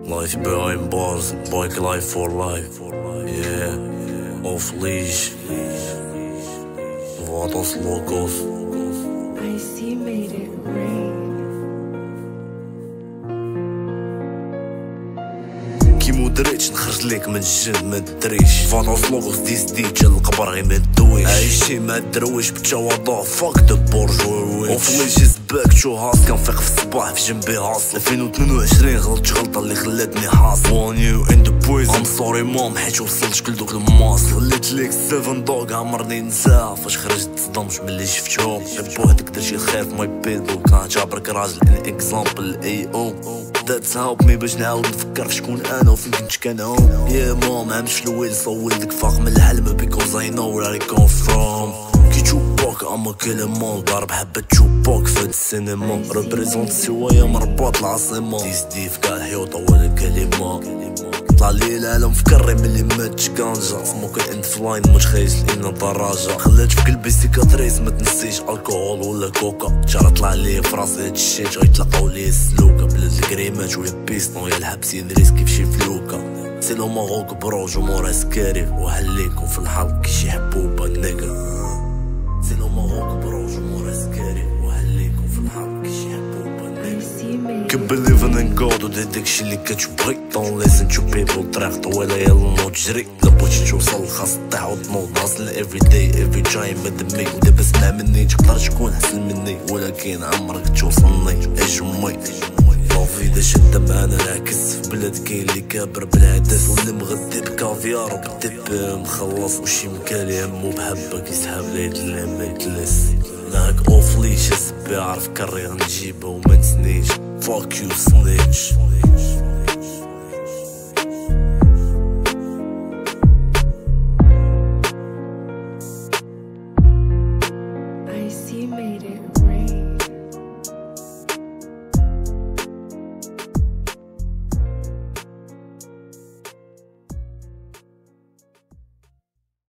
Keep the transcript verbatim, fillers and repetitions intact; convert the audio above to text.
Life behind bars, bike life for life. Yeah, off leash. Vatos locos. I see made it rain. كي مدريتش نخرج ليك من الجن ما دريش فانوس لوغوس ديس دي جا القبر غير ما ندويش عايشي مع الدرويش بالتواضع فاك دو بورجوي وفليش باك تو هاس كنفيق في الصباح في جنبي هاس ألفين وثمانية وعشرين غلطت غلطة اللي خلاتني حاصل وان يو ان ذا بويزن ام سوري مام حيت وصلت كل دوك الماس خليت ليك سيفن دوغ عمرني نساها فاش خرجت تصدمت ملي شفتهم بوحدك درتي الخير في ماي بيدو كنعتبرك راجل ان اكزامبل اي او That's help me باش نعاود نفكر في شكون انا وفين كنت كنعوم يا مام عملت في الويل صولدك فاق من الحلم because I know where I come from كي توباك اما كلمة ضارب حبة توباك في هاد السينما ريبريزونت سوايا مربوط العاصمة ديس دي في كاع الحيوطة ولا كلمة طلع لي العالم فكري ملي ماتش كانجا سموك اند فلاين متخيش لينا دراجة خلات في قلبي سيكاتريز ما تنسيش الكحول ولا كوكا جرى طلع لي فراسي هاد الشيت غيتلاقاو لي السلوكة بلاد الكريمات ولا بيستون يا الحبسين ريسكي فشي فلوكا سي لو ماروك برو جمهور عسكري وحليكم في الحلق كيشي حبوبة نيكا سي لو ماروك برو جمهور عسكري وحليكم في الحلق كيشي حبوبة نيكا Keep believing in God ودير داكشي اللي كتبغي Don't listen to people طريق طويلة يلا نوض جري لا بغيتي توصل خاص طيح وتنوض hustle every day every time مدمي ودابا اسمع مني تقدر تكون احسن مني ولكن عمرك توصلني اجمي لافي دا شدة معانا نعكس في بلاد كاين اللي كابر بالعدس واللي مغدي بكافيار وبالدب مخلص وشي مكالي همو بحبة كيسحاب ليه اللي ما يتلس ناك اوف ليش الزبي عارف كري غنجيبه وما نسنيش Fuck you snitch